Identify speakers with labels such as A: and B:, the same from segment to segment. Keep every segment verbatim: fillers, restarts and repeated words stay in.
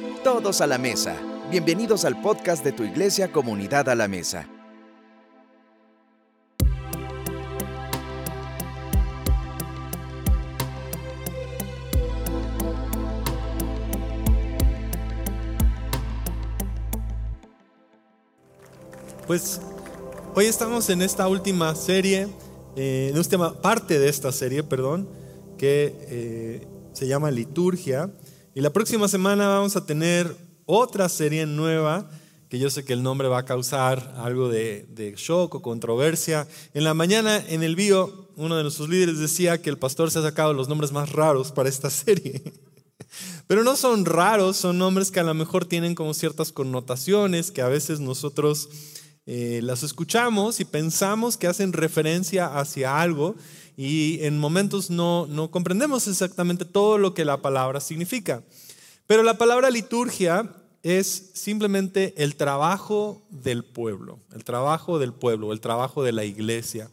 A: Todos a la mesa. Bienvenidos al podcast de tu iglesia Comunidad a la Mesa.
B: Pues hoy estamos en esta última serie, eh, en última parte de esta serie, perdón, que eh, se llama Liturgia. Y la próxima semana vamos a tener otra serie nueva, que yo sé que el nombre va a causar algo de, de shock o controversia. En la mañana en el bio, uno de nuestros líderes decía que el pastor se ha sacado los nombres más raros para esta serie. Pero no son raros, son nombres que a lo mejor tienen como ciertas connotaciones que a veces nosotros eh, las escuchamos y pensamos que hacen referencia hacia algo y en momentos no, no comprendemos exactamente todo lo que la palabra significa. Pero la palabra liturgia es simplemente el trabajo del pueblo, el trabajo del pueblo, el trabajo de la iglesia.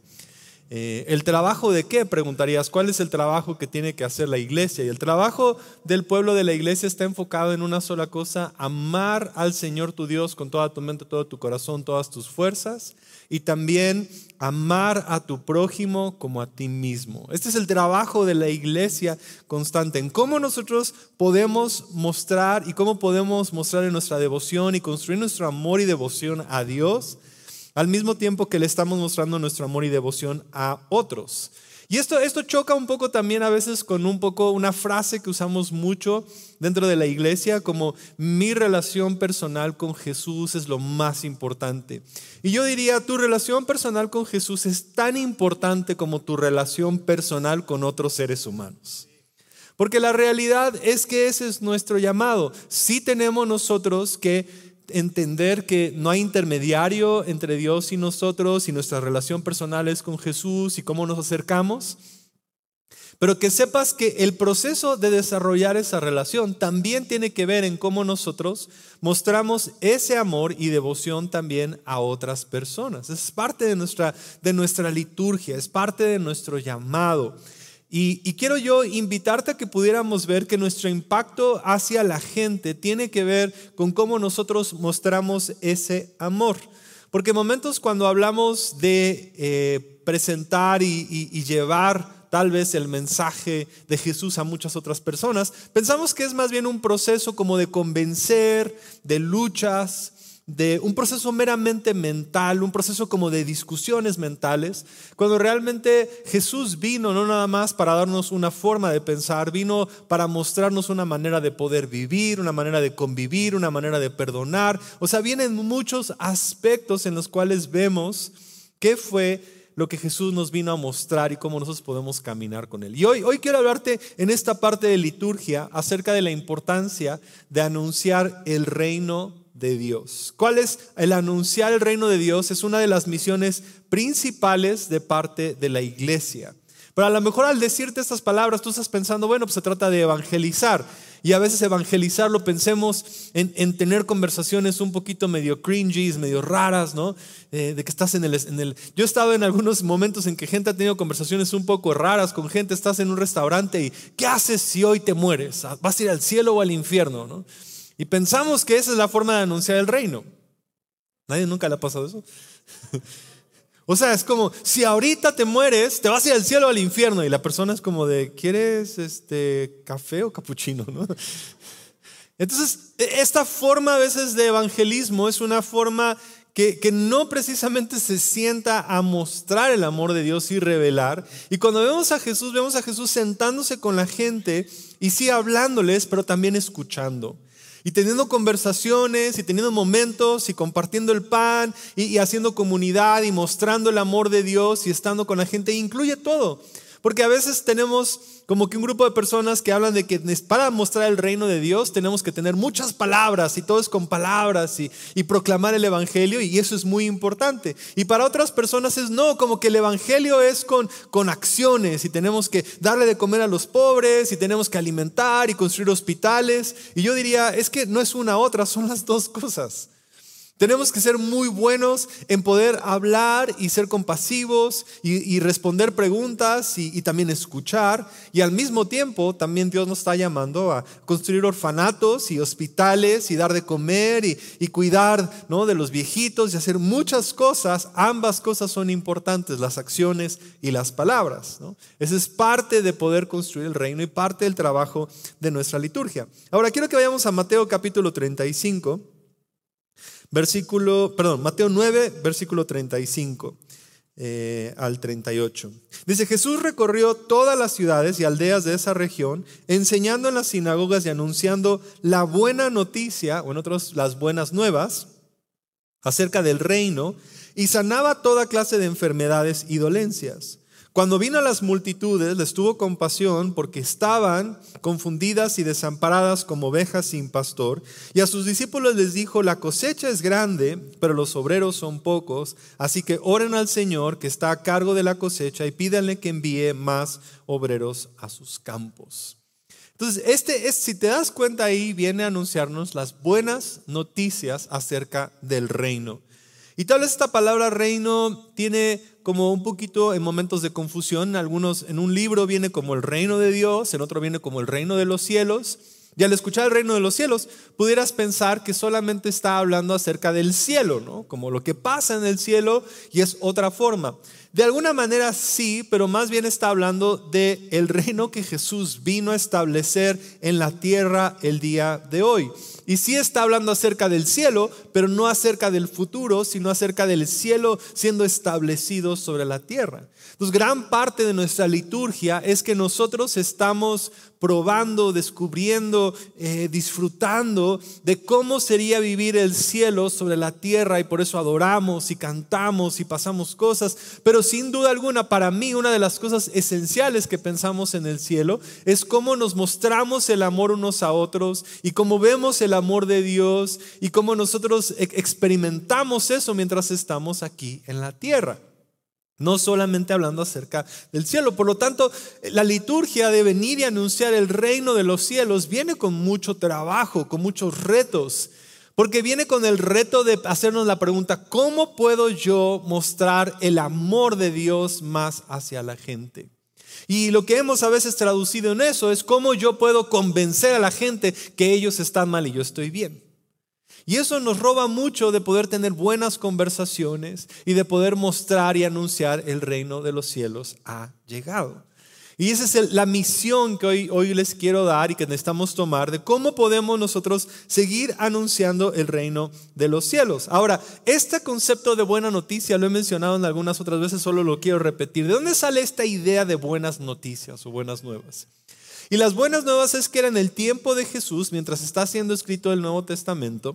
B: Eh, ¿El trabajo de qué? Preguntarías, ¿cuál es el trabajo que tiene que hacer la iglesia? Y el trabajo del pueblo de la iglesia está enfocado en una sola cosa: amar al Señor tu Dios con toda tu mente, todo tu corazón, todas tus fuerzas, y también amar a tu prójimo como a ti mismo. Este es el trabajo de la iglesia constante, en cómo nosotros podemos mostrar y cómo podemos mostrar en nuestra devoción y construir nuestro amor y devoción a Dios, al mismo tiempo que le estamos mostrando nuestro amor y devoción a otros. Y esto, esto choca un poco también a veces con un poco una frase que usamos mucho dentro de la iglesia, como mi relación personal con Jesús es lo más importante. Y yo diría, tu relación personal con Jesús es tan importante como tu relación personal con otros seres humanos. Porque la realidad es que ese es nuestro llamado. Sí tenemos nosotros que entender que no hay intermediario entre Dios y nosotros, y nuestra relación personal es con Jesús y cómo nos acercamos, pero que sepas que el proceso de desarrollar esa relación también tiene que ver en cómo nosotros mostramos ese amor y devoción también a otras personas. Es parte de nuestra, de nuestra liturgia, es parte de nuestro llamado. Y, y quiero yo invitarte a que pudiéramos ver que nuestro impacto hacia la gente tiene que ver con cómo nosotros mostramos ese amor. Porque momentos cuando hablamos de eh, presentar y, y, y llevar tal vez el mensaje de Jesús a muchas otras personas, pensamos que es más bien un proceso como de convencer, de luchas, de un proceso meramente mental, un proceso como de discusiones mentales, cuando realmente Jesús vino no nada más para darnos una forma de pensar, vino para mostrarnos una manera de poder vivir, una manera de convivir, una manera de perdonar. O sea, vienen muchos aspectos en los cuales vemos qué fue lo que Jesús nos vino a mostrar y cómo nosotros podemos caminar con Él. Y hoy, hoy quiero hablarte en esta parte de liturgia acerca de la importancia de anunciar el reino de Dios. ¿Cuál es el anunciar el reino de Dios? Es una de las misiones principales de parte de la iglesia. Pero a lo mejor al decirte estas palabras tú estás pensando, bueno, pues se trata de evangelizar. Y a veces evangelizar lo pensemos en, en tener conversaciones un poquito medio cringy, medio raras, ¿no? Eh, de que estás en el, en el... Yo he estado en algunos momentos en que gente ha tenido conversaciones un poco raras con gente. Estás en un restaurante y ¿qué haces si hoy te mueres? ¿Vas a ir al cielo o al infierno, no? Y pensamos que esa es la forma de anunciar el reino. ¿Nadie nunca le ha pasado eso? O sea, es como, si ahorita te mueres, te vas a ir al cielo o al infierno. Y la persona es como de, ¿quieres este, café o capuchino? ¿No? Entonces, esta forma a veces de evangelismo es una forma que, que no precisamente se sienta a mostrar el amor de Dios y revelar. Y cuando vemos a Jesús, vemos a Jesús sentándose con la gente y sí hablándoles, pero también escuchando. Y teniendo conversaciones y teniendo momentos y compartiendo el pan y, y haciendo comunidad y mostrando el amor de Dios y estando con la gente, incluye todo. Porque a veces tenemos como que un grupo de personas que hablan de que para mostrar el reino de Dios tenemos que tener muchas palabras y todo es con palabras y, y proclamar el evangelio, y eso es muy importante. Y para otras personas es no, como que el evangelio es con, con acciones y tenemos que darle de comer a los pobres y tenemos que alimentar y construir hospitales. Y yo diría, es que no es una otra, son las dos cosas. Tenemos que ser muy buenos en poder hablar y ser compasivos y, y responder preguntas y, y también escuchar. Y al mismo tiempo también Dios nos está llamando a construir orfanatos y hospitales y dar de comer y, y cuidar, ¿no?, de los viejitos y hacer muchas cosas. Ambas cosas son importantes, las acciones y las palabras, ¿no? Esa es parte de poder construir el reino y parte del trabajo de nuestra liturgia. Ahora quiero que vayamos a Mateo capítulo treinta y cinco. Versículo, perdón, Mateo nueve, versículo treinta y cinco eh, al treinta y ocho. Dice: Jesús recorrió todas las ciudades y aldeas de esa región, enseñando en las sinagogas y anunciando la buena noticia, o en otros, las buenas nuevas, acerca del reino, y sanaba toda clase de enfermedades y dolencias. Cuando vino a las multitudes, les tuvo compasión porque estaban confundidas y desamparadas como ovejas sin pastor. Y a sus discípulos les dijo: la cosecha es grande, pero los obreros son pocos. Así que oren al Señor que está a cargo de la cosecha y pídanle que envíe más obreros a sus campos. Entonces, este es, si te das cuenta, ahí viene a anunciarnos las buenas noticias acerca del reino. Y tal vez esta palabra reino tiene como un poquito en momentos de confusión. Algunos, en un libro viene como el reino de Dios, en otro viene como el reino de los cielos. Y al escuchar el reino de los cielos, pudieras pensar que solamente está hablando acerca del cielo, ¿no? Como lo que pasa en el cielo, y es otra forma. De alguna manera sí, pero más bien está hablando del reino que Jesús vino a establecer en la tierra el día de hoy. Y sí está hablando acerca del cielo, pero no acerca del futuro, sino acerca del cielo siendo establecido sobre la tierra. Entonces, gran parte de nuestra liturgia es que nosotros estamos probando, descubriendo, eh, disfrutando de cómo sería vivir el cielo sobre la tierra, y por eso adoramos y cantamos y pasamos cosas. Pero sin duda alguna, para mí, una de las cosas esenciales que pensamos en el cielo es cómo nos mostramos el amor unos a otros y cómo vemos el amor de Dios y cómo nosotros experimentamos eso mientras estamos aquí en la tierra. No solamente hablando acerca del cielo. Por lo tanto, la liturgia de venir y anunciar el reino de los cielos viene con mucho trabajo, con muchos retos. Porque viene con el reto de hacernos la pregunta: ¿cómo puedo yo mostrar el amor de Dios más hacia la gente? Y lo que hemos a veces traducido en eso es: ¿cómo yo puedo convencer a la gente que ellos están mal y yo estoy bien? Y eso nos roba mucho de poder tener buenas conversaciones y de poder mostrar y anunciar el reino de los cielos ha llegado. Y esa es el, la misión que hoy, hoy les quiero dar y que necesitamos tomar, de cómo podemos nosotros seguir anunciando el reino de los cielos. Ahora, este concepto de buena noticia lo he mencionado en algunas otras veces, solo lo quiero repetir. ¿De dónde sale esta idea de buenas noticias o buenas nuevas? Y las buenas nuevas es que era en el tiempo de Jesús, mientras está siendo escrito el Nuevo Testamento,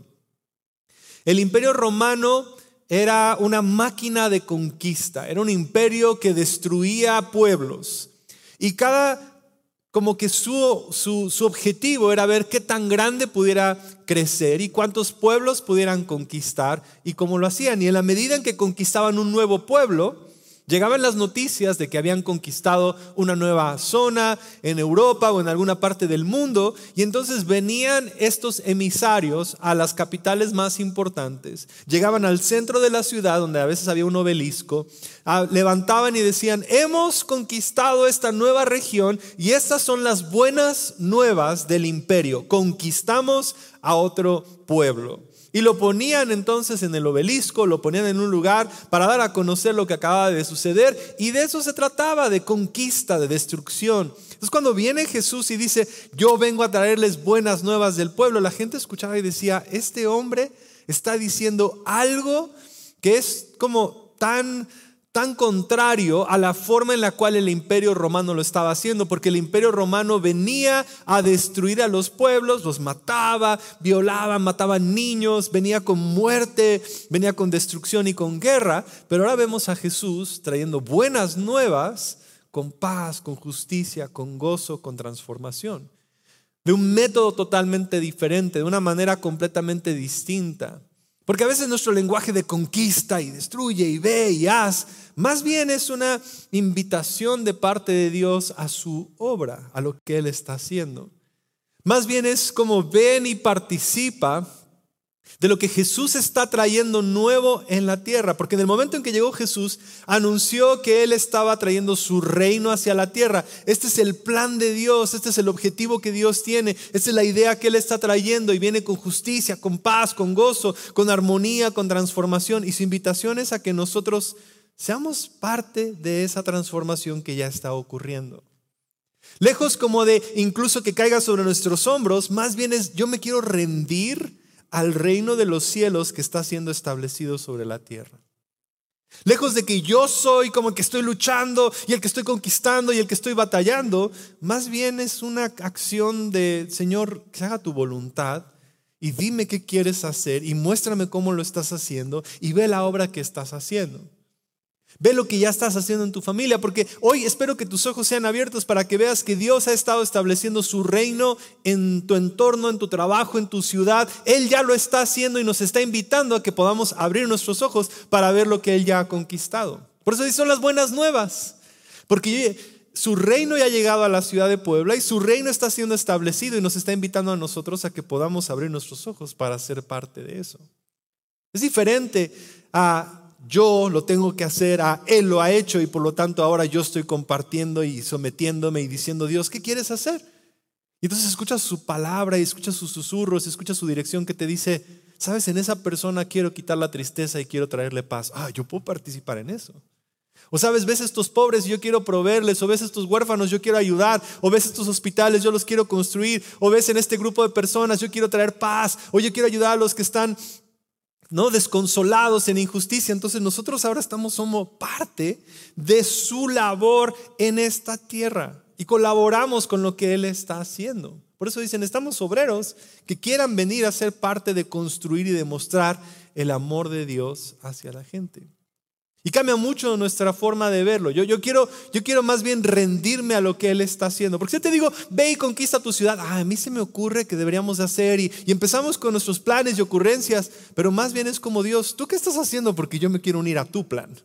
B: el Imperio Romano era una máquina de conquista, era un imperio que destruía pueblos. Y cada, como que su, su, su objetivo era ver qué tan grande pudiera crecer y cuántos pueblos pudieran conquistar y cómo lo hacían. Y en la medida en que conquistaban un nuevo pueblo, llegaban las noticias de que habían conquistado una nueva zona en Europa o en alguna parte del mundo, y entonces venían estos emisarios a las capitales más importantes, llegaban al centro de la ciudad donde a veces había un obelisco, levantaban y decían: hemos conquistado esta nueva región y estas son las buenas nuevas del imperio, conquistamos a otro pueblo. Y lo ponían entonces en el obelisco, lo ponían en un lugar para dar a conocer lo que acababa de suceder. Y de eso se trataba, de conquista, de destrucción. Entonces, cuando viene Jesús y dice: yo vengo a traerles buenas nuevas del pueblo, la gente escuchaba y decía: este hombre está diciendo algo que es como tan... tan contrario a la forma en la cual el Imperio Romano lo estaba haciendo, porque el Imperio Romano venía a destruir a los pueblos, los mataba, violaba, mataba niños, venía con muerte, venía con destrucción y con guerra. Pero ahora vemos a Jesús trayendo buenas nuevas con paz, con justicia, con gozo, con transformación, de un método totalmente diferente, de una manera completamente distinta. Porque a veces nuestro lenguaje de conquista y destruye y ve y haz, más bien es una invitación de parte de Dios a su obra, a lo que Él está haciendo. Más bien es como: ven y participa de lo que Jesús está trayendo nuevo en la tierra. Porque en el momento en que llegó Jesús, anunció que Él estaba trayendo su reino hacia la tierra. Este es el plan de Dios, este es el objetivo que Dios tiene, esta es la idea que Él está trayendo, y viene con justicia, con paz, con gozo, con armonía, con transformación. Y su invitación es a que nosotros seamos parte de esa transformación que ya está ocurriendo. Lejos como de incluso que caiga sobre nuestros hombros, más bien es: yo me quiero rendir al reino de los cielos que está siendo establecido sobre la tierra. Lejos de que yo soy como el que estoy luchando y el que estoy conquistando y el que estoy batallando, más bien es una acción de: Señor, que se haga tu voluntad y dime qué quieres hacer y muéstrame cómo lo estás haciendo y ve la obra que estás haciendo. Ve lo que ya estás haciendo en tu familia, porque hoy espero que tus ojos sean abiertos para que veas que Dios ha estado estableciendo su reino en tu entorno, en tu trabajo, en tu ciudad. Él ya lo está haciendo y nos está invitando a que podamos abrir nuestros ojos para ver lo que Él ya ha conquistado. Por eso son las buenas nuevas, porque su reino ya ha llegado a la ciudad de Puebla y su reino está siendo establecido y nos está invitando a nosotros a que podamos abrir nuestros ojos para ser parte de eso. Es diferente a: yo lo tengo que hacer, a Él lo ha hecho y por lo tanto ahora yo estoy compartiendo y sometiéndome y diciendo: Dios, ¿qué quieres hacer? Y entonces escuchas su palabra y escuchas sus susurros, escuchas su dirección que te dice: sabes, en esa persona quiero quitar la tristeza y quiero traerle paz. Ah, yo puedo participar en eso. O sabes, ves a estos pobres y yo quiero proveerles, o ves a estos huérfanos, yo quiero ayudar, o ves a estos hospitales, yo los quiero construir, o ves en este grupo de personas, yo quiero traer paz, o yo quiero ayudar a los que están no desconsolados en injusticia. Entonces nosotros ahora estamos somos parte de su labor en esta tierra y colaboramos con lo que Él está haciendo. Por eso dicen: estamos obreros que quieran venir a ser parte de construir y demostrar el amor de Dios hacia la gente. Y cambia mucho nuestra forma de verlo. Yo, yo, quiero, yo quiero más bien rendirme a lo que Él está haciendo. Porque si yo te digo: ve y conquista tu ciudad, ah, a mí se me ocurre que deberíamos de hacer y, y empezamos con nuestros planes y ocurrencias. Pero más bien es como: Dios, ¿tú qué estás haciendo? Porque yo me quiero unir a tu plan.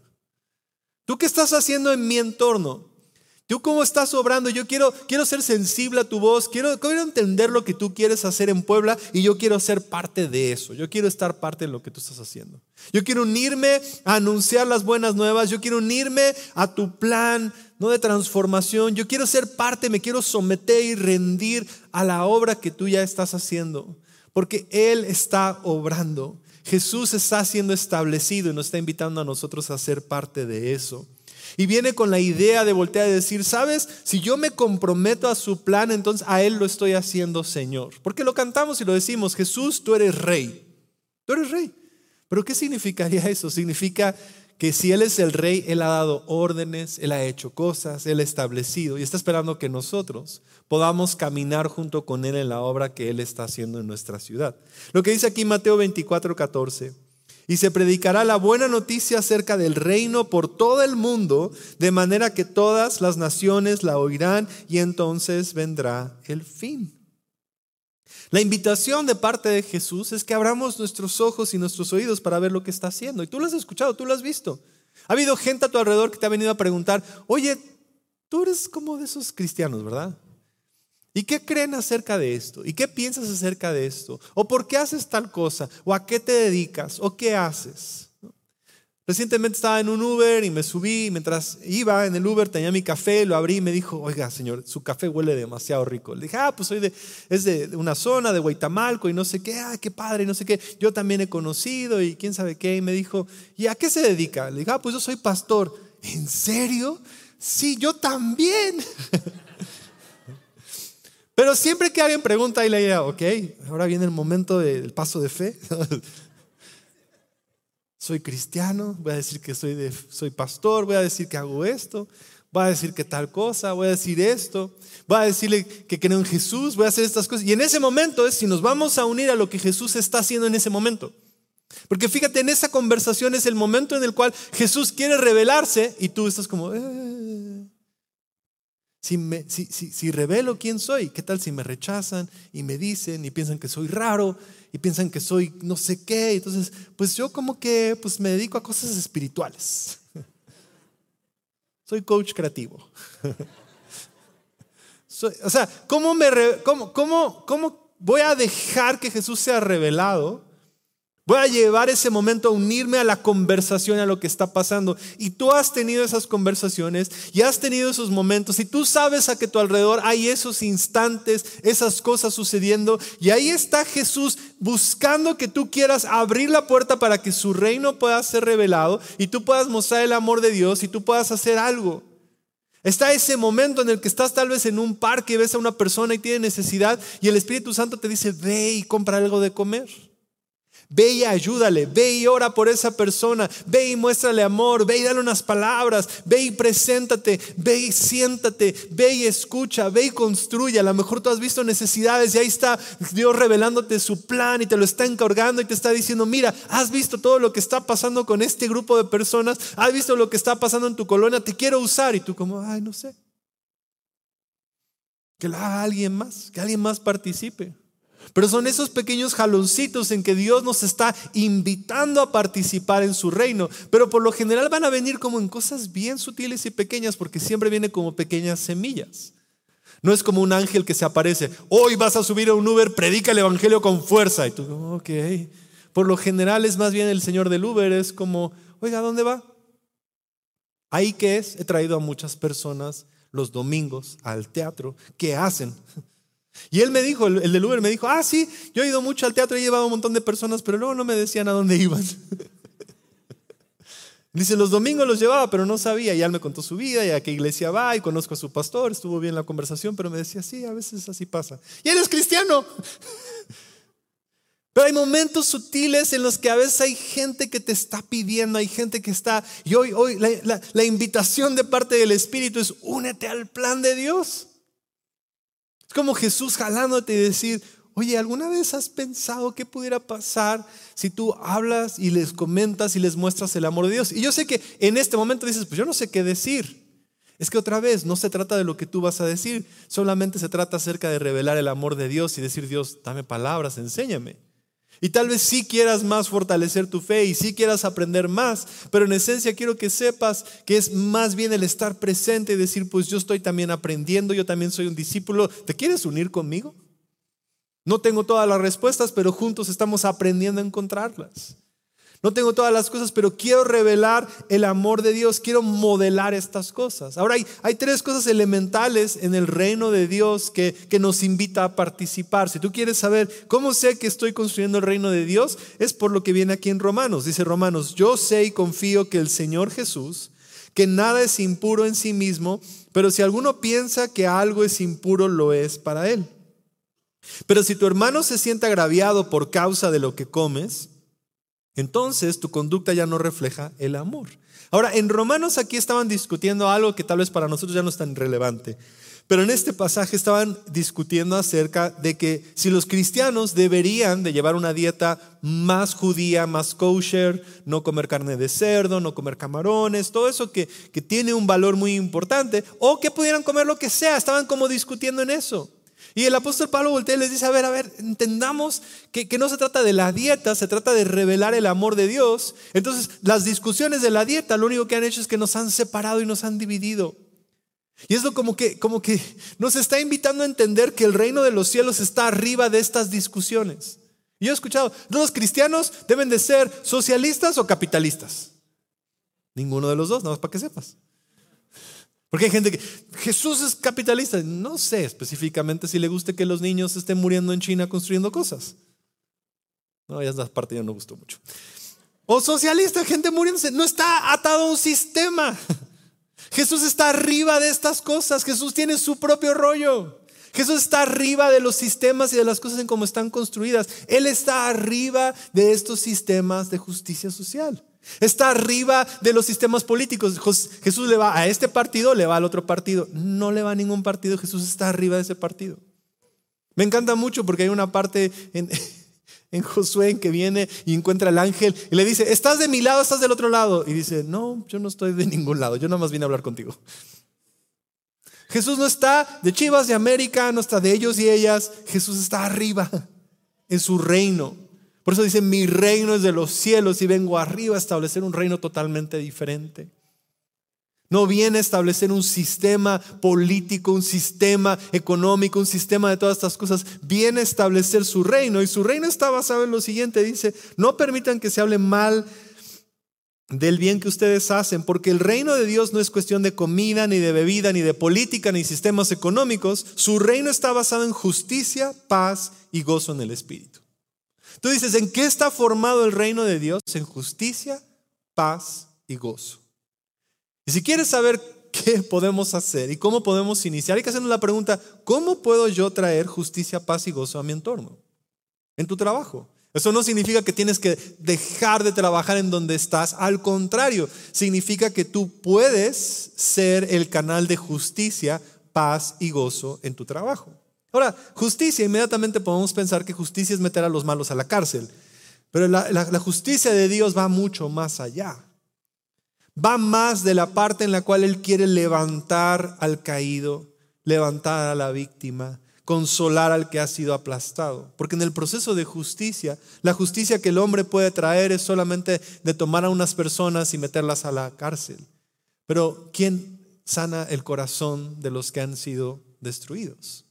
B: ¿Tú qué estás haciendo en mi entorno? ¿Tú cómo estás obrando? Yo quiero, quiero ser sensible a tu voz. Quiero, quiero entender lo que tú quieres hacer en Puebla y yo quiero ser parte de eso. Yo quiero estar parte de lo que tú estás haciendo. Yo quiero unirme a anunciar las buenas nuevas. Yo quiero unirme a tu plan, no de transformación. Yo quiero ser parte, me quiero someter y rendir a la obra que tú ya estás haciendo. Porque Él está obrando. Jesús está siendo establecido y nos está invitando a nosotros a ser parte de eso. Y viene con la idea de voltear y decir: sabes, si yo me comprometo a su plan, entonces a Él lo estoy haciendo Señor. Porque lo cantamos y lo decimos: Jesús, tú eres rey. Tú eres rey. Pero ¿qué significaría eso? Significa que si Él es el rey, Él ha dado órdenes, Él ha hecho cosas, Él ha establecido y está esperando que nosotros podamos caminar junto con Él en la obra que Él está haciendo en nuestra ciudad. Lo que dice aquí Mateo veinticuatro catorce: y se predicará la buena noticia acerca del reino por todo el mundo, de manera que todas las naciones la oirán y entonces vendrá el fin. La invitación de parte de Jesús es que abramos nuestros ojos y nuestros oídos para ver lo que está haciendo. Y tú lo has escuchado, tú lo has visto. Ha habido gente a tu alrededor que te ha venido a preguntar: oye, tú eres como de esos cristianos, ¿verdad? ¿Y qué creen acerca de esto? ¿Y qué piensas acerca de esto? ¿O por qué haces tal cosa? ¿O a qué te dedicas? ¿O qué haces? Recientemente estaba en un Uber y me subí, y mientras iba en el Uber tenía mi café, lo abrí y me dijo: oiga señor, su café huele demasiado rico. Le dije: ah, pues soy de, es de una zona de Huaytamalco y no sé qué, ah, qué padre, y no sé qué. Yo también he conocido y quién sabe qué. Y me dijo: ¿y a qué se dedica? Le dije: ah, pues yo soy pastor. ¿En serio? Sí, yo también. Pero siempre que alguien pregunta, ahí le digo: ok, ahora viene el momento del paso de fe. Soy cristiano, voy a decir que soy, de, soy pastor, voy a decir que hago esto, voy a decir que tal cosa, voy a decir esto, voy a decirle que creo en Jesús, voy a hacer estas cosas. Y en ese momento es si nos vamos a unir a lo que Jesús está haciendo en ese momento. Porque fíjate, en esa conversación es el momento en el cual Jesús quiere revelarse y tú estás como... Eh. Si, me, si, si, si revelo quién soy, ¿qué tal si me rechazan y me dicen y piensan que soy raro y piensan que soy no sé qué? Entonces, pues yo como que pues me dedico a cosas espirituales. Soy coach creativo. Soy, o sea, ¿cómo, me re, cómo, cómo, ¿cómo voy a dejar que Jesús sea revelado Voy a llevar ese momento a unirme a la conversación, a lo que está pasando. Y tú has tenido esas conversaciones y has tenido esos momentos. Y tú sabes a que a tu alrededor hay esos instantes, esas cosas sucediendo. Y ahí está Jesús buscando que tú quieras abrir la puerta para que su reino pueda ser revelado y tú puedas mostrar el amor de Dios y tú puedas hacer algo. Está ese momento en el que estás tal vez en un parque y ves a una persona y tiene necesidad y el Espíritu Santo te dice: ve y compra algo de comer. Ve y ayúdale, ve y ora por esa persona, ve y muéstrale amor, ve y dale unas palabras, ve y preséntate, ve y siéntate, ve y escucha, ve y construye. A lo mejor tú has visto necesidades y ahí está Dios revelándote su plan y te lo está encargando y te está diciendo: mira, has visto todo lo que está pasando con este grupo de personas, has visto lo que está pasando en tu colonia, te quiero usar. Y tú como, ay, no sé. Que lo haga alguien más, que alguien más participe. Pero son esos pequeños jaloncitos en que Dios nos está invitando a participar en su reino. Pero por lo general van a venir como en cosas bien sutiles y pequeñas, porque siempre viene como pequeñas semillas. No es como un ángel que se aparece: hoy vas a subir a un Uber, predica el evangelio con fuerza. Y tú, ok. Por lo general es más bien el señor del Uber, es como: oiga, ¿a dónde va? ¿Ahí qué es? He traído a muchas personas los domingos al teatro. ¿Qué hacen? Y él me dijo, el, el del Uber me dijo: ah, sí, yo he ido mucho al teatro, he llevado un montón de personas, pero luego no me decían a dónde iban. Dice: los domingos los llevaba, pero no sabía. Y él me contó su vida y a qué iglesia va, y conozco a su pastor. Estuvo bien la conversación, pero me decía: sí, a veces así pasa. Y él es cristiano. Pero hay momentos sutiles en los que a veces hay gente que te está pidiendo, hay gente que está. Y hoy, hoy la, la, la invitación de parte del Espíritu es: únete al plan de Dios. Es como Jesús jalándote y decir: oye, ¿alguna vez has pensado qué pudiera pasar si tú hablas y les comentas y les muestras el amor de Dios? Y yo sé que en este momento dices: pues yo no sé qué decir. Es que otra vez no se trata de lo que tú vas a decir, solamente se trata acerca de revelar el amor de Dios y decir: Dios, dame palabras, enséñame. Y tal vez sí quieras más fortalecer tu fe y sí quieras aprender más, pero en esencia quiero que sepas que es más bien el estar presente y decir: pues yo estoy también aprendiendo, yo también soy un discípulo. ¿Te quieres unir conmigo? No tengo todas las respuestas, pero juntos estamos aprendiendo a encontrarlas. No tengo todas las cosas, pero quiero revelar el amor de Dios. Quiero modelar estas cosas. Ahora hay, hay tres cosas elementales en el reino de Dios que, que nos invita a participar. Si tú quieres saber cómo sé que estoy construyendo el reino de Dios, es por lo que viene aquí en Romanos. Dice Romanos: yo sé y confío que el Señor Jesús, que nada es impuro en sí mismo, pero si alguno piensa que algo es impuro, lo es para él. Pero si tu hermano se siente agraviado por causa de lo que comes, entonces tu conducta ya no refleja el amor. Ahora, en Romanos aquí estaban discutiendo algo que tal vez para nosotros ya no es tan relevante, pero en este pasaje estaban discutiendo acerca de que si los cristianos deberían de llevar una dieta más judía, más kosher, no comer carne de cerdo, no comer camarones, todo eso que, que tiene un valor muy importante, o que pudieran comer lo que sea. Estaban como discutiendo en eso. Y el apóstol Pablo voltea y les dice: a ver, a ver, entendamos que, que no se trata de la dieta, se trata de revelar el amor de Dios. Entonces las discusiones de la dieta lo único que han hecho es que nos han separado y nos han dividido. Y es lo como que, como que nos está invitando a entender que el reino de los cielos está arriba de estas discusiones. Y yo he escuchado: ¿los cristianos deben de ser socialistas o capitalistas? Ninguno de los dos, nada más para que sepas. Porque hay gente que: Jesús es capitalista. No sé específicamente si le guste que los niños estén muriendo en China construyendo cosas. No, ya esa parte ya no gustó mucho. O socialista, gente muriéndose. No está atado a un sistema. Jesús está arriba de estas cosas. Jesús tiene su propio rollo. Jesús está arriba de los sistemas y de las cosas en cómo están construidas. Él está arriba de estos sistemas de justicia social. Está arriba de los sistemas políticos. Jesús le va a este partido, le va al otro partido. No le va a ningún partido. Jesús está arriba de ese partido. Me encanta mucho porque hay una parte en, en Josué en que viene y encuentra al ángel y le dice: ¿estás de mi lado o estás del otro lado? Y dice: no, yo no estoy de ningún lado, yo nada más vine a hablar contigo. Jesús no está de Chivas, de América, no está de ellos y ellas. Jesús está arriba en su reino. Por eso dice: mi reino es de los cielos y vengo arriba a establecer un reino totalmente diferente. No viene a establecer un sistema político, un sistema económico, un sistema de todas estas cosas. Viene a establecer su reino. Y su reino está basado en lo siguiente. Dice, no permitan que se hable mal del bien que ustedes hacen, porque el reino de Dios no es cuestión de comida, ni de bebida, ni de política, ni sistemas económicos. Su reino está basado en justicia, paz y gozo en el Espíritu. Tú dices, ¿en qué está formado el reino de Dios? En justicia, paz y gozo. Y si quieres saber qué podemos hacer y cómo podemos iniciar, hay que hacernos la pregunta, ¿cómo puedo yo traer justicia, paz y gozo a mi entorno? En tu trabajo. Eso no significa que tienes que dejar de trabajar en donde estás. Al contrario, significa que tú puedes ser el canal de justicia, paz y gozo en tu trabajo. Ahora, justicia, inmediatamente podemos pensar que justicia es meter a los malos a la cárcel. Pero la, la, la justicia de Dios va mucho más allá. Va más de la parte en la cual Él quiere levantar al caído, levantar a la víctima, consolar al que ha sido aplastado. Porque en el proceso de justicia, la justicia que el hombre puede traer es solamente de tomar a unas personas y meterlas a la cárcel. Pero ¿quién sana el corazón de los que han sido destruidos?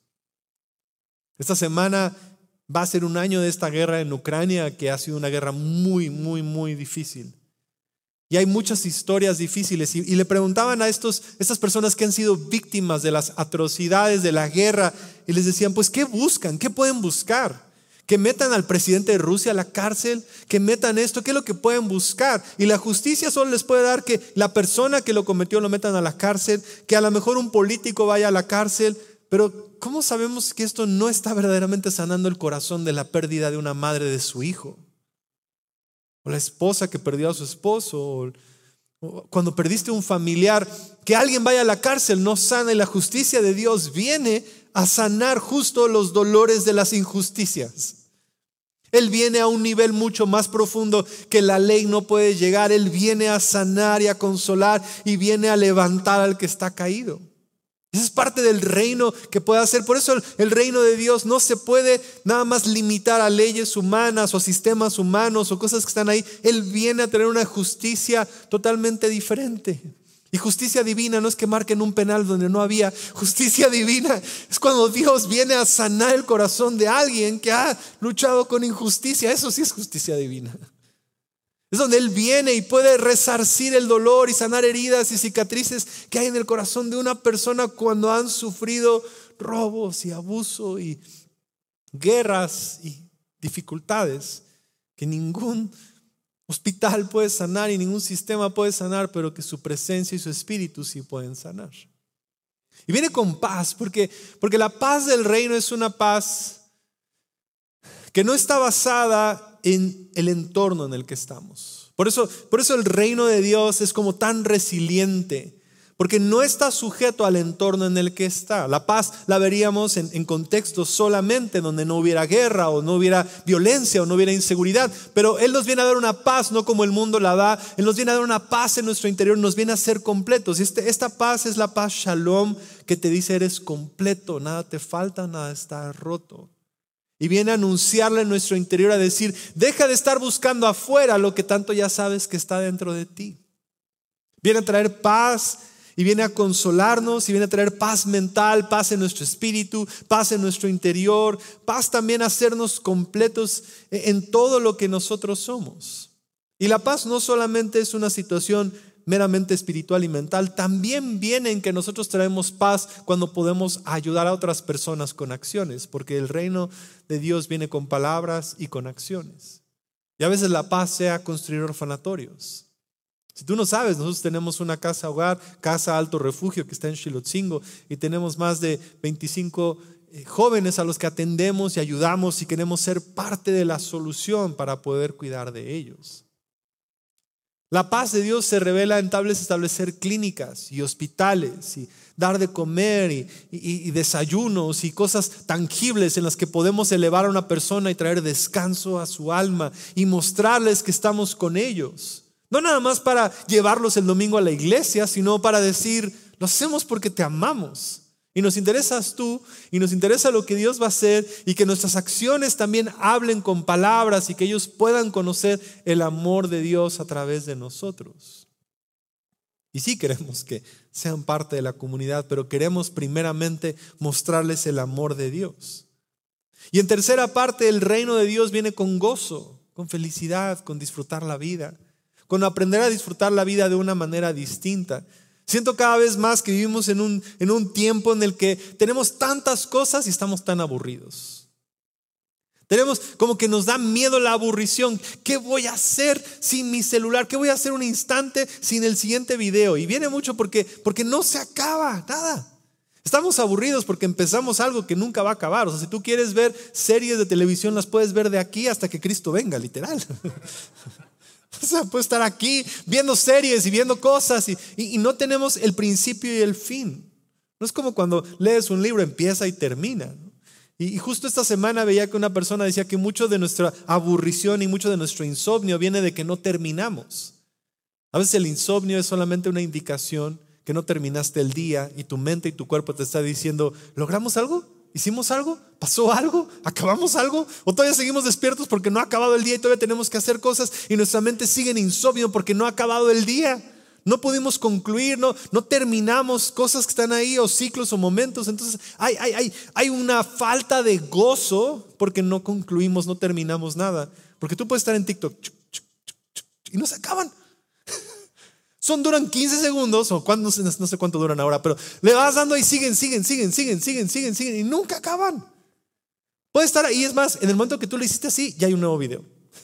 B: Esta semana va a ser un año de esta guerra en Ucrania, que ha sido una guerra muy, muy, muy difícil. Y hay muchas historias difíciles. Y, y le preguntaban a estos, estas personas que han sido víctimas de las atrocidades de la guerra. Y les decían, pues, ¿qué buscan? ¿Qué pueden buscar? ¿Que metan al presidente de Rusia a la cárcel? ¿Que metan esto? ¿Qué es lo que pueden buscar? Y la justicia solo les puede dar que la persona que lo cometió lo metan a la cárcel. Que a lo mejor un político vaya a la cárcel. Pero ¿cómo sabemos que esto no está verdaderamente sanando el corazón de la pérdida de una madre de su hijo? O la esposa que perdió a su esposo, o, o cuando perdiste un familiar, que alguien vaya a la cárcel no sana. Y la justicia de Dios viene a sanar justo los dolores de las injusticias. Él viene a un nivel mucho más profundo que la ley no puede llegar. Él viene a sanar y a consolar y viene a levantar al que está caído. Esa es parte del reino que puede hacer. Por eso el, el reino de Dios no se puede nada más limitar a leyes humanas o a sistemas humanos o cosas que están ahí. Él viene a tener una justicia totalmente diferente. Y justicia divina no es que marquen un penal donde no había. Justicia divina es cuando Dios viene a sanar el corazón de alguien que ha luchado con injusticia. Eso sí es justicia divina. Es donde Él viene y puede resarcir el dolor y sanar heridas y cicatrices que hay en el corazón de una persona cuando han sufrido robos y abuso y guerras y dificultades que ningún hospital puede sanar y ningún sistema puede sanar, pero que su presencia y su espíritu sí pueden sanar. Y viene con paz, porque, porque la paz del reino es una paz que no está basada en el entorno en el que estamos. Por eso, por eso el reino de Dios es como tan resiliente, porque no está sujeto al entorno en el que está. La paz la veríamos en, en contextos solamente donde no hubiera guerra o no hubiera violencia o no hubiera inseguridad. Pero Él nos viene a dar una paz, no como el mundo la da. Él nos viene a dar una paz en nuestro interior, nos viene a ser completos. Y este, esta paz es la paz Shalom, que te dice eres completo, nada te falta, nada está roto. Y viene a anunciarle en nuestro interior, a decir, deja de estar buscando afuera lo que tanto ya sabes que está dentro de ti. Viene a traer paz y viene a consolarnos y viene a traer paz mental, paz en nuestro espíritu, paz en nuestro interior, paz también a hacernos completos en todo lo que nosotros somos. Y la paz no solamente es una situación meramente espiritual y mental, también viene en que nosotros traemos paz cuando podemos ayudar a otras personas con acciones, porque el reino de Dios viene con palabras y con acciones. Y a veces la paz sea construir orfanatorios. Si tú no sabes, nosotros tenemos una casa hogar, casa alto refugio que está en Xilotzingo, y tenemos más de veinticinco jóvenes a los que atendemos y ayudamos y queremos ser parte de la solución para poder cuidar de ellos. La paz de Dios se revela en tal vez establecer clínicas y hospitales y dar de comer y, y, y desayunos y cosas tangibles en las que podemos elevar a una persona y traer descanso a su alma y mostrarles que estamos con ellos. No nada más para llevarlos el domingo a la iglesia, sino para decir, lo hacemos porque te amamos. Y nos interesas tú y nos interesa lo que Dios va a hacer y que nuestras acciones también hablen con palabras y que ellos puedan conocer el amor de Dios a través de nosotros. Y sí queremos que sean parte de la comunidad, pero queremos primeramente mostrarles el amor de Dios. Y en tercera parte, el reino de Dios viene con gozo, con felicidad, con disfrutar la vida, con aprender a disfrutar la vida de una manera distinta. Siento cada vez más que vivimos en un, en un tiempo en el que tenemos tantas cosas y estamos tan aburridos. Tenemos como que nos da miedo la aburrición. ¿Qué voy a hacer sin mi celular? ¿Qué voy a hacer un instante sin el siguiente video? Y viene mucho porque, porque no se acaba nada. Estamos aburridos porque empezamos algo que nunca va a acabar. O sea, si tú quieres ver series de televisión, las puedes ver de aquí hasta que Cristo venga, literal. O sea, puedes estar aquí viendo series y viendo cosas y, y, y no tenemos el principio y el fin. No es como cuando lees un libro, empieza y termina, ¿no? Y justo esta semana veía que una persona decía que mucho de nuestra aburrición y mucho de nuestro insomnio viene de que no terminamos. A veces el insomnio es solamente una indicación que no terminaste el día y tu mente y tu cuerpo te está diciendo, ¿logramos algo? ¿Hicimos algo? ¿Pasó algo? ¿Acabamos algo? ¿O todavía seguimos despiertos porque no ha acabado el día y todavía tenemos que hacer cosas y nuestra mente sigue en insomnio porque no ha acabado el día? No pudimos concluir, no, no terminamos cosas que están ahí, o ciclos o momentos. Entonces hay, hay, hay, hay una falta de gozo porque no concluimos, no terminamos nada. Porque tú puedes estar en TikTok y no se acaban. Son, duran quince segundos o cuando, no sé, no sé cuánto duran ahora, pero le vas dando y siguen, siguen, siguen, siguen, siguen, siguen, siguen y nunca acaban. Puede estar ahí, es más, en el momento que tú lo hiciste así, ya hay un nuevo video.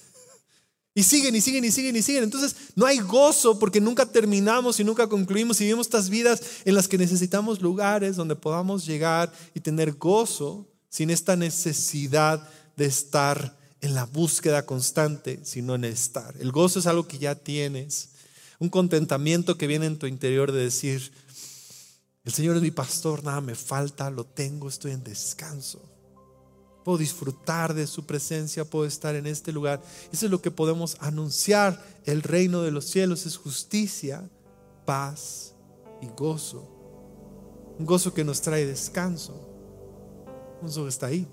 B: Y siguen y siguen y siguen y siguen. Entonces no hay gozo porque nunca terminamos y nunca concluimos y vivimos estas vidas en las que necesitamos lugares donde podamos llegar y tener gozo sin esta necesidad de estar en la búsqueda constante, sino en el estar. El gozo es algo que ya tienes, un contentamiento que viene en tu interior de decir, el Señor es mi pastor, nada me falta, lo tengo, estoy en descanso. Puedo disfrutar de su presencia, puedo estar en este lugar. Eso es lo que podemos anunciar. El reino de los cielos es justicia, paz y gozo. Un gozo que nos trae descanso. Un gozo que está ahí.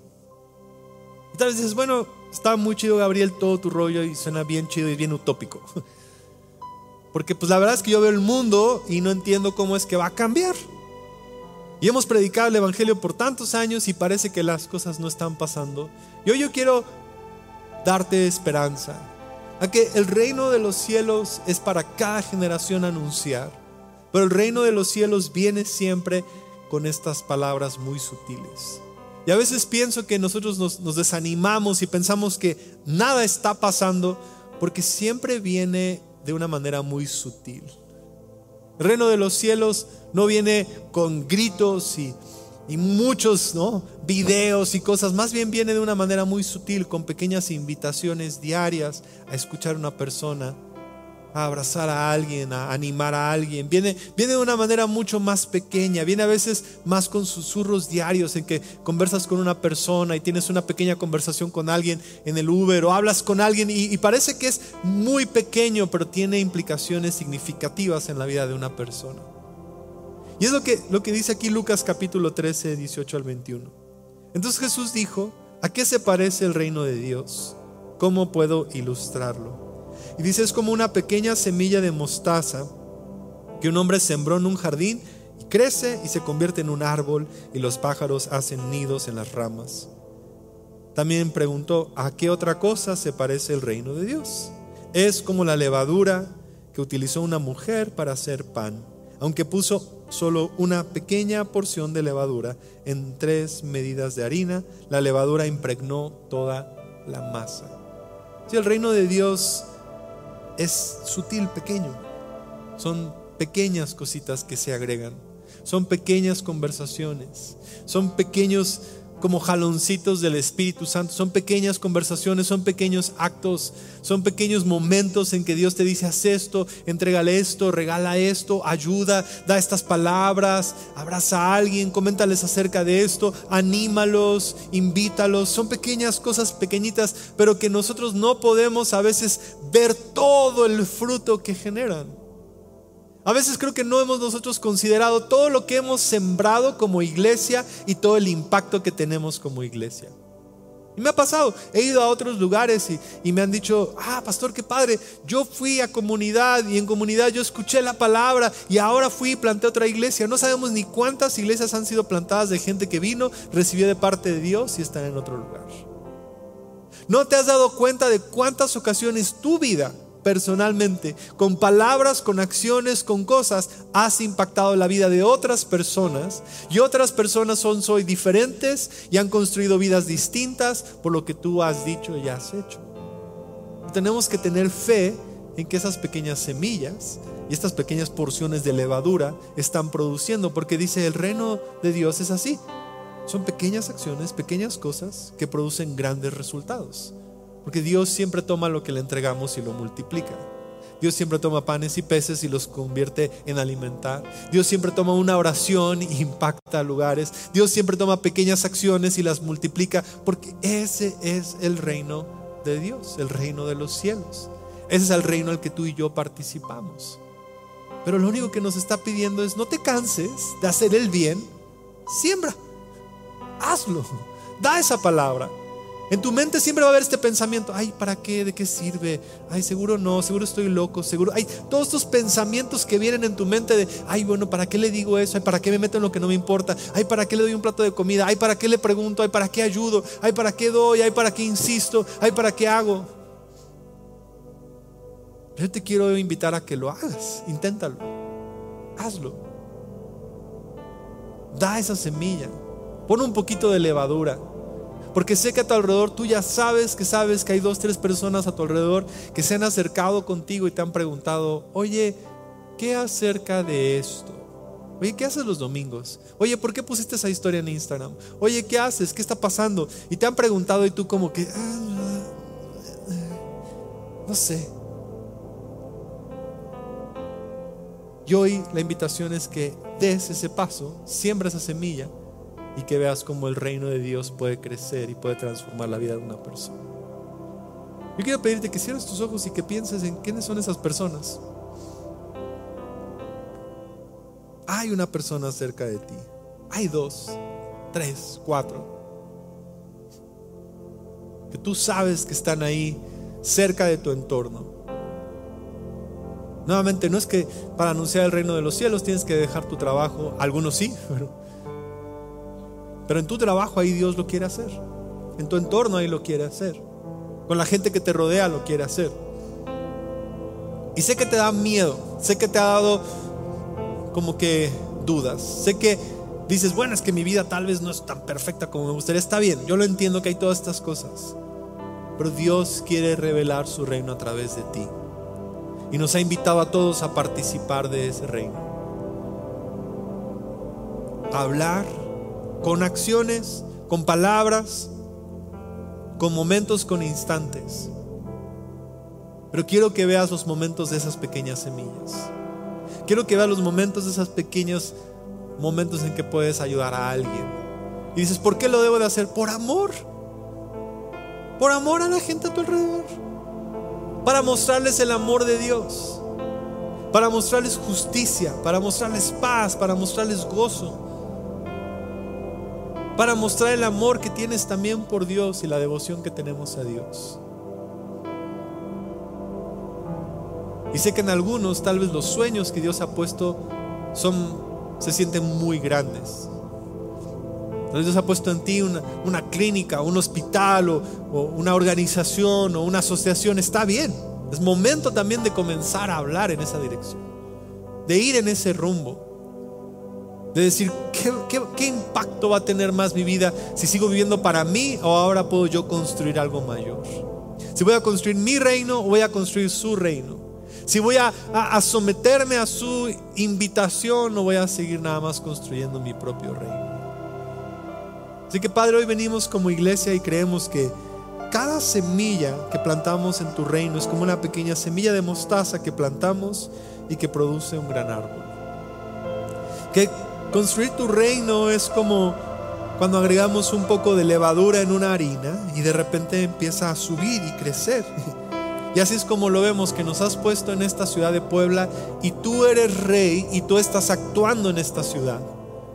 B: Y tal vez dices, bueno, está muy chido, Gabriel, todo tu rollo y suena bien chido y bien utópico. Porque pues la verdad es que yo veo el mundo y no entiendo cómo es que va a cambiar. Y hemos predicado el evangelio por tantos años y parece que las cosas no están pasando. Y hoy yo quiero darte esperanza a que el reino de los cielos es para cada generación anunciar. Pero el reino de los cielos viene siempre con estas palabras muy sutiles. Y a veces pienso que nosotros nos, nos desanimamos y pensamos que nada está pasando porque siempre viene de una manera muy sutil. El reino de los cielos no viene con gritos y, y muchos, ¿no?, videos y cosas. Más bien viene de una manera muy sutil, con pequeñas invitaciones diarias a escuchar a una persona, a abrazar a alguien, a animar a alguien. Viene, viene de una manera mucho más pequeña. Viene a veces más con susurros diarios en que conversas con una persona y tienes una pequeña conversación con alguien en el Uber o hablas con alguien y, y parece que es muy pequeño, pero tiene implicaciones significativas en la vida de una persona. Y es lo que, lo que dice aquí Lucas capítulo trece, dieciocho al veintiuno. Entonces Jesús dijo, ¿a qué se parece el reino de Dios? ¿Cómo puedo ilustrarlo? Y dice, es como una pequeña semilla de mostaza que un hombre sembró en un jardín y crece y se convierte en un árbol y los pájaros hacen nidos en las ramas. También preguntó, ¿a qué otra cosa se parece el reino de Dios? Es como la levadura que utilizó una mujer para hacer pan, aunque puso solo una pequeña porción de levadura en tres medidas de harina, la levadura impregnó toda la masa. Si el reino de Dios es sutil, pequeño, son pequeñas cositas que se agregan, son pequeñas conversaciones, son pequeños como jaloncitos del Espíritu Santo, son pequeñas conversaciones, son pequeños actos, son pequeños momentos en que Dios te dice, haz esto, entrégale esto, regala esto, ayuda, da estas palabras, abraza a alguien, coméntales acerca de esto, anímalos, invítalos. Son pequeñas cosas pequeñitas, pero que nosotros no podemos a veces ver todo el fruto que generan. A veces creo que no hemos nosotros considerado todo lo que hemos sembrado como iglesia y todo el impacto que tenemos como iglesia. Y me ha pasado, he ido a otros lugares y, y me han dicho, ah, pastor, qué padre, yo fui a comunidad y en comunidad yo escuché la palabra y ahora fui y planté otra iglesia. No sabemos ni cuántas iglesias han sido plantadas de gente que vino, recibió de parte de Dios y están en otro lugar. ¿No te has dado cuenta de cuántas ocasiones tu vida personalmente, con palabras, con acciones, con cosas, has impactado la vida de otras personas, y otras personas son hoy diferentes y han construido vidas distintas por lo que tú has dicho y has hecho? Tenemos que tener fe en que esas pequeñas semillas y estas pequeñas porciones de levadura están produciendo, porque dice, el reino de Dios es así. Son pequeñas acciones, pequeñas cosas que producen grandes resultados. Porque Dios siempre toma lo que le entregamos y lo multiplica. Dios siempre toma panes y peces y los convierte en alimentar. Dios siempre toma una oración y impacta lugares. Dios siempre toma pequeñas acciones y las multiplica, porque ese es el reino de Dios, el reino de los cielos. Ese es el reino al que tú y yo participamos. Pero lo único que nos está pidiendo es: no te canses de hacer el bien, siembra, hazlo, da esa palabra. En tu mente siempre va a haber este pensamiento: ay, ¿para qué? ¿De qué sirve? Ay, seguro no, seguro estoy loco, seguro. Hay todos estos pensamientos que vienen en tu mente de: ay, bueno, ¿para qué le digo eso? Ay, ¿para qué me meto en lo que no me importa? Ay, ¿para qué le doy un plato de comida? Ay, ¿para qué le pregunto? Ay, ¿para qué ayudo? Ay, ¿para qué doy? Ay, ¿para qué insisto? Ay, ¿para qué hago? Yo te quiero invitar a que lo hagas. Inténtalo, hazlo. Da esa semilla, pon un poquito de levadura. Porque sé que a tu alrededor tú ya sabes que sabes que hay dos, tres personas a tu alrededor que se han acercado contigo y te han preguntado: oye, ¿qué acerca de esto? Oye, ¿qué haces los domingos? Oye, ¿por qué pusiste esa historia en Instagram? Oye, ¿qué haces? ¿Qué está pasando? Y te han preguntado y tú como que no sé. Y hoy la invitación es que des ese paso, siembra esa semilla, y que veas cómo el reino de Dios puede crecer y puede transformar la vida de una persona. Yo quiero pedirte que cierres tus ojos y que pienses en quiénes son esas personas. Hay una persona cerca de ti, hay dos, tres, cuatro, que tú sabes que están ahí cerca de tu entorno. Nuevamente, no es que para anunciar el reino de los cielos tienes que dejar tu trabajo. Algunos sí, pero Pero en tu trabajo ahí Dios lo quiere hacer. En tu entorno ahí lo quiere hacer. Con la gente que te rodea lo quiere hacer. Y sé que te da miedo. Sé que te ha dado como que dudas. Sé que dices: bueno, es que mi vida tal vez no es tan perfecta como me gustaría. Está bien, yo lo entiendo que hay todas estas cosas. Pero Dios quiere revelar su reino a través de ti. Y nos ha invitado a todos a participar de ese reino. A hablar con acciones, con palabras, con momentos, con instantes. Pero quiero que veas los momentos de esas pequeñas semillas. Quiero que veas los momentos de esos pequeños momentos en que puedes ayudar a alguien. Y dices: ¿por qué lo debo de hacer? Por amor. Por amor a la gente a tu alrededor. Para mostrarles el amor de Dios. Para mostrarles justicia. Para mostrarles paz. Para mostrarles gozo. Para mostrar el amor que tienes también por Dios y la devoción que tenemos a Dios. Y sé que en algunos tal vez los sueños que Dios ha puesto son, se sienten muy grandes. Tal vez Dios ha puesto en ti una, una clínica, un hospital o, o una organización o una asociación. Está bien, es momento también de comenzar a hablar en esa dirección, de ir en ese rumbo. De decir, ¿qué, qué, ¿qué impacto va a tener más mi vida si sigo viviendo para mí o ahora puedo yo construir algo mayor? Si voy a construir mi reino o voy a construir su reino. Si voy a, a, a someterme a su invitación o voy a seguir nada más construyendo mi propio reino. Así que Padre, hoy venimos como iglesia y creemos que cada semilla que plantamos en tu reino es como una pequeña semilla de mostaza que plantamos y que produce un gran árbol. Que construir tu reino es como cuando agregamos un poco de levadura en una harina y de repente empieza a subir y crecer. Y así es como lo vemos, que nos has puesto en esta ciudad de Puebla y tú eres rey y tú estás actuando en esta ciudad.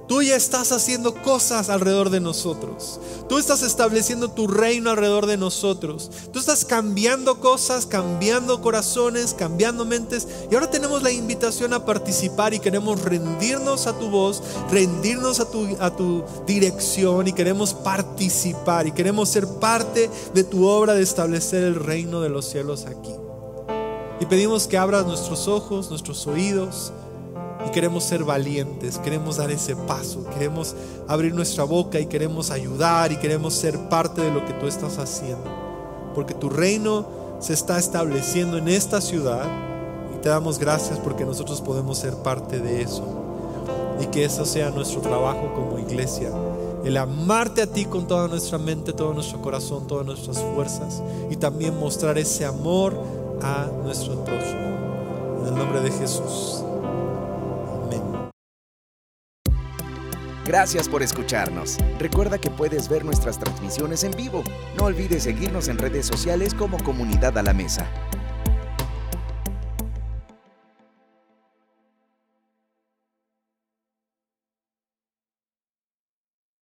B: Tú ya estás haciendo cosas alrededor de nosotros. Tú estás estableciendo tu reino alrededor de nosotros. Tú estás cambiando cosas, cambiando corazones, cambiando mentes. Y ahora tenemos la invitación a participar y queremos rendirnos a tu voz, rendirnos a tu, a tu dirección, y queremos participar y queremos ser parte de tu obra de establecer el reino de los cielos aquí. Y pedimos que abras nuestros ojos, nuestros oídos. Y queremos ser valientes, queremos dar ese paso, queremos abrir nuestra boca y queremos ayudar y queremos ser parte de lo que tú estás haciendo. Porque tu reino se está estableciendo en esta ciudad y te damos gracias porque nosotros podemos ser parte de eso. Y que eso sea nuestro trabajo como iglesia, el amarte a ti con toda nuestra mente, todo nuestro corazón, todas nuestras fuerzas, y también mostrar ese amor a nuestro prójimo. En el nombre de Jesús.
A: Gracias por escucharnos. Recuerda que puedes ver nuestras transmisiones en vivo. No olvides seguirnos en redes sociales como Comunidad a la Mesa.